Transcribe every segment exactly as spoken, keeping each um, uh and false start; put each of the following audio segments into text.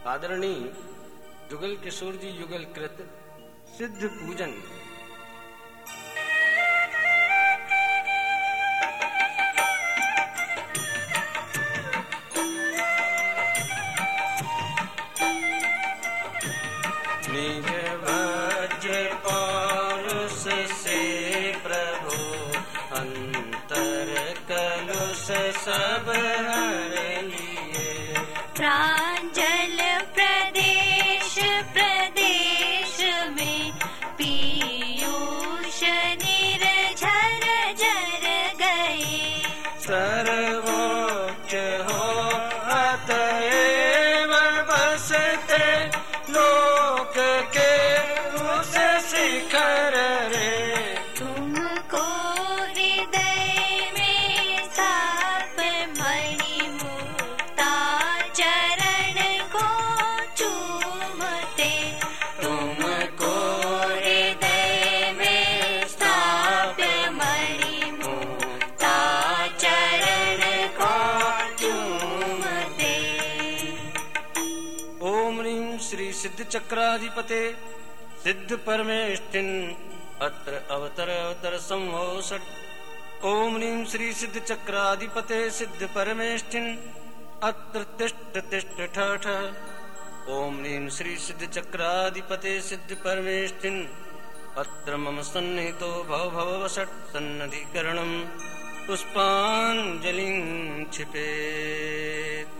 आदरणीय जुगल किशोर जी युगल कृत सिद्ध पूजन। निज वज्र पौरुष से प्रभु अंतर कलुष सब हर लिए। प्रांजल प्रदेश प्रदेश में पीयूष निर्झर झर गए। सर्वोच्च हो अतएव बसते लोक के उस शिखर रे। तुमको हृदय में स्थाप मणि मुक्ता चरण को चूमते। तुमको हृदय में स्थाप मणि मुक्ता चरण को चूमते। ओम ह्रीं श्री सिद्ध चक्राधिपते सिद्ध परमेष्ठिन अत्र अवतर अवतर संभो षट्। ओम ह्रीं श्री सिद्ध चक्राधिपते सिद्ध परमेष्ठिन अत्र तिष्ठ तिष्ठ ठ ठ। ओम ह्रीं श्री सिद्ध चक्राधिपते सिद्ध परमेष्ठिन अत्र मम सन्निहितो भव भव वषट्। सन्नधिकरणं पुष्पाञ्जलिं क्षिपेत्।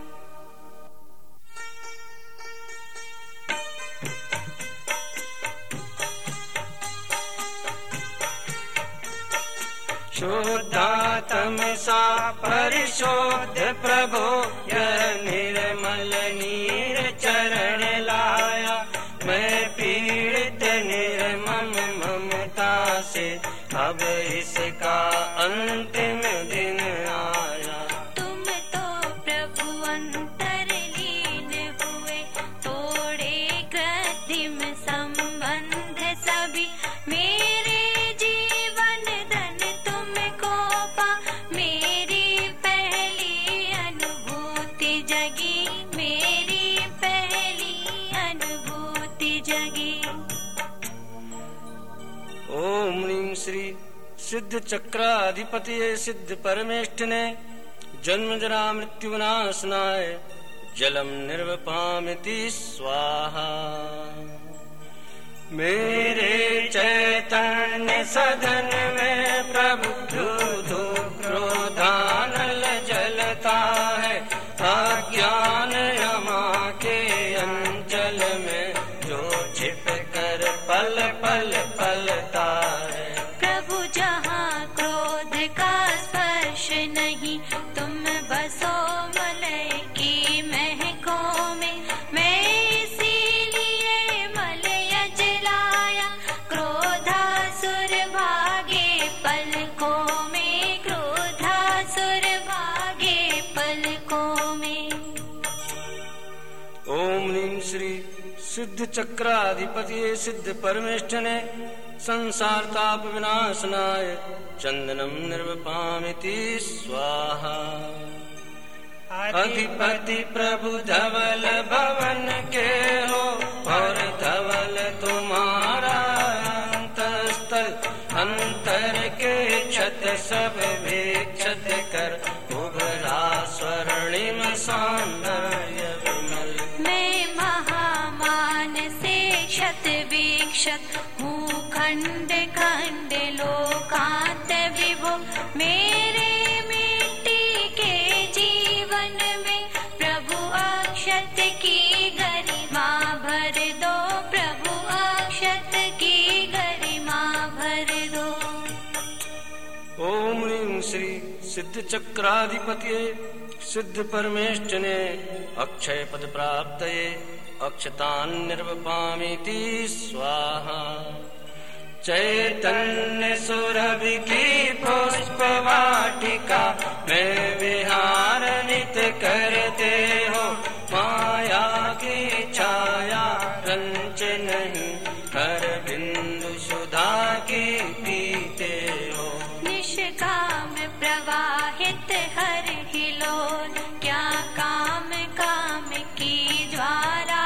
शुद्धात्म सा परिशोध प्रभो यह निर्मल नीर चरण लाया। मैं पीड़ित निर्मम ममता से अब इसका अंतिम दिन आया। तुम तो प्रभु अंतरलीन हुए, तोड़े कृत्रिम संबंध सभी। मेरे जीवन धन तुमको पा, मेरी पहली अनुभूति जगी, मेरी पहली अनुभूति जगी। ओम ह्रीं श्री सिद्ध चक्राधिपति सिद्ध परमेष्ठिने जन्म जरा मृत्यु विनाशनाय जलम निर्वपामिति स्वाहा। मेरे चैतन्य सदन में प्रभु धू क्रोधानल जलता है। अज्ञान यमा के अंचल में जो छिप कर पल पल पलता है। प्रभु जहाँ क्रोध का स्पर्श नहीं, तुम बसो मलय की महकों में। मैं इसीलिए मलय जलाया, क्रोधासुर भागे पलकों में, क्रोधासुर भागे पलकों में। ओम ह्रीं श्री सिद्ध चक्राधिपति सिद्ध परमेष्ठिने संसार ताप विनाशनाय चंदनम निर्वपामिति स्वाहा। अधिपति प्रभु धवल भवन के हो और धवल तुम्हारा अंतस्थल। अंतर के छत सब भिक्षत कर उभरा स्वर्णिम सौंदर्य विमल। मैं महामान से शत विक्षत हूँ, खंड खंड लोकांत विभो। मेरे मिट्टी के जीवन में प्रभु अक्षत की गरिमा भर दो, प्रभु अक्षत की गरिमा भर दो। ओम ह्रीं श्री सिद्ध चक्राधिपति सिद्ध परमेष्ठिने अक्षय पद प्राप्तये अक्षतान् निर्वपामिति स्वाहा। चैतन्य सुरभि की पुष्प वाटिका में विहार नित करते हो। माया की छाया रंच नहीं, हर बिंदु सुधा की पीते हो। निष्काम प्रवाहित हर हिलोल, क्या काम काम की ज्वाला।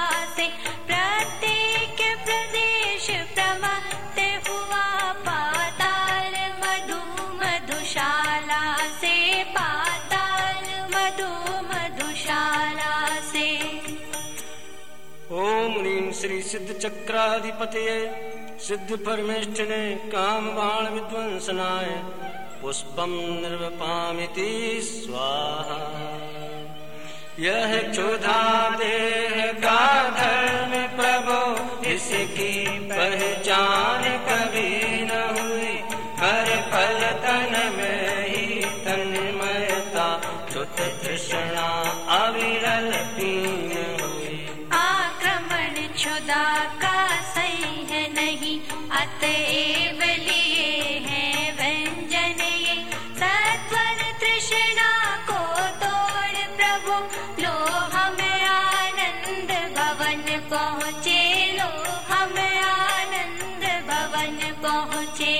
श्री सिद्ध चक्राधिपतये सिद्ध परमेष्ठिने काम बाण विध्वंसनाय पुष्पम निर्वपामिति स्वाहा। यह क्षुधा देह का धर्म प्रभो इसकी पहचान कभी न हुई। हर पल तन में ही तन्मयता छुत तृष्णा अविरल पीन हुई। आक्रमण क्षुधा का सही है नहीं, अतएव लिए हैं व्यंजन ये। सत्वर तृष्णा को तोड़ प्रभु लो हम आनंद भवन पहुँचे, लो हम आनंद भवन पहुँचे।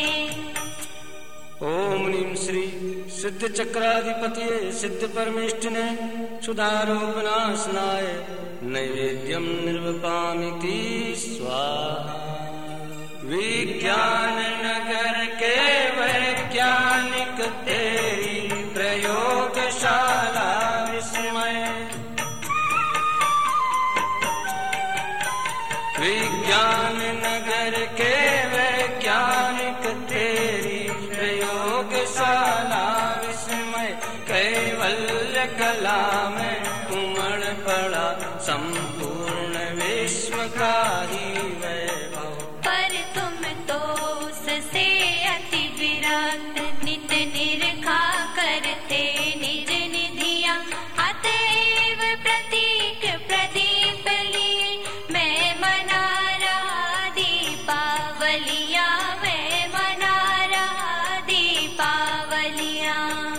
ओम नीम श्री सिद्ध चक्राधिपतये सिद्ध परमेष्ठिने क्षुधारोप नाशनाय नैवेद्यम निर्वपामिति स्वाहा। विज्ञान नगर के वैज्ञानिक तेरी प्रयोगशाला विस्मय। विज्ञान नगर के वैज्ञानिक तेरी प्रयोगशाला विस्मय। कैवल्य कला में उमड़ पड़ा संपूर्ण विश्व का ही वैभव। पर तुम तो उससे अति विरक्त नित निरखा करते निर्निधिया। अतएव प्रतीक प्रदीप लिए मैं मना रहा दीपावलिया, मैं मना रहा दीपावलिया।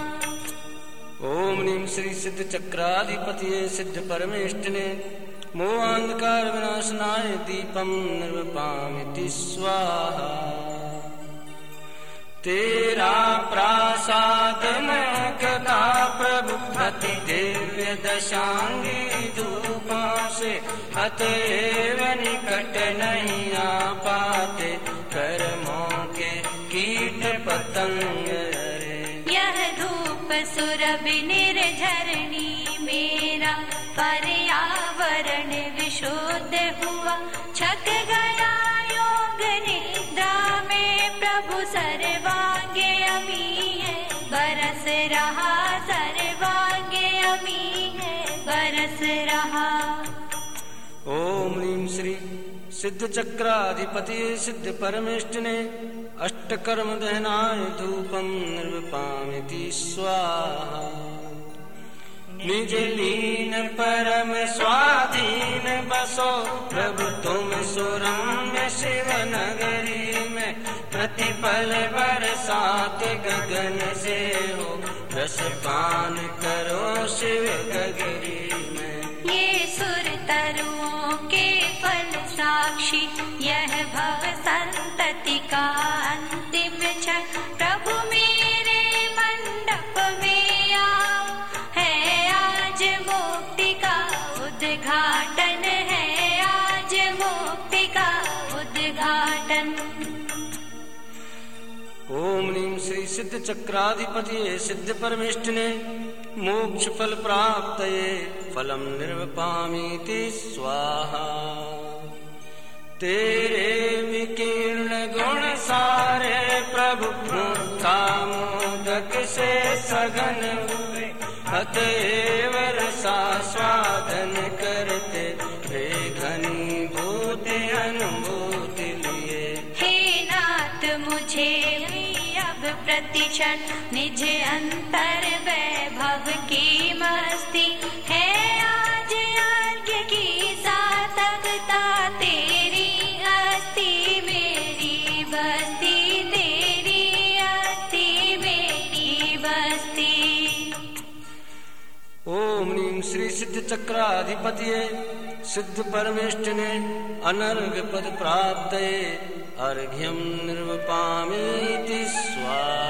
ओम नीम श्री सिद्ध चक्राधिपतये सिद्ध परमेष्ठिने मोहांधकार विनाशनाय दीपम निर्वपामिति स्वाहा। तेरा प्रासाद महकता प्रभु अति दिव्य दशांगी धूपों से। अतएव निकट नहीं आ पाते कर्मों के कीट पतंग। यह धूप सुरभि निर्झरणी मेरा पर्यावरण विशुद्ध हुआ। छक गया योग निद्रा में प्रभु सर्वांगे अमी है बरस रहा, सर्वांगे अमी है बरस रहा। ओम नीम श्री सिद्ध चक्राधिपतये सिद्ध परमेष्ठिने अष्टकर्म दहनाय धूपम निर्वपामिति स्वाहा। निज लीन परम स्वाधीन बसो प्रभु तुम सुरम्य शिव नगरी में। प्रतिपल बरसात गगन से हो रस पान करो शिव गगरी में। ये सुर तरुओं के फल साक्षी यह भव संतति का अंतिम क्षण। प्रभु मेरे मंडप में आओ, है आज मुक्ति का उद्घाटन, है आज मुक्ति का उद्घाटन। ओम नीम श्री सिद्ध चक्राधिपतये सिद्ध परमेष्ठिने मोक्ष फल प्राप्तये फलम निर्वपामिति स्वाहा। तेरे विकीर्ण गुण सारे प्रभु कामोदक से सघन हुए। अतएव रसास्वादन करते वे घनीभूति अनुभूति लिए। हे नाथ मुझे अब प्रतिक्षण निज अंतर वैभव की मस्ती है। आज यज्ञ की सार्थकता तेरी अस्थि मेरी बस्ती, तेरी अस्थि मेरी बस्ती। ओम नीम श्री सिद्ध चक्राधिपतये सिद्ध परमेष्ठिने अनर्घ पद प्राप्तये अर्घ्यम निर्वपामिति स्वाहा।